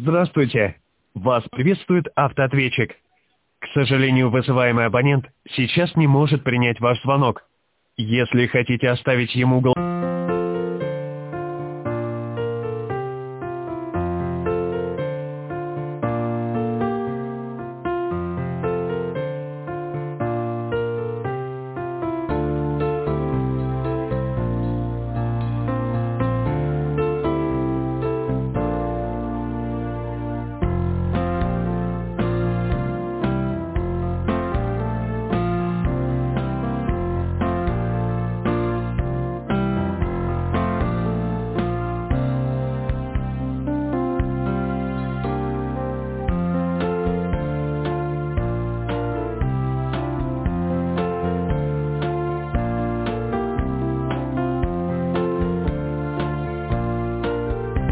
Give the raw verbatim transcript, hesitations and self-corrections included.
Здравствуйте. Вас приветствует автоответчик. К сожалению, вызываемый абонент сейчас не может принять ваш звонок. Если хотите оставить ему гол...